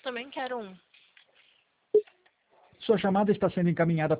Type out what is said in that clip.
também quero um. Sua chamada está sendo encaminhada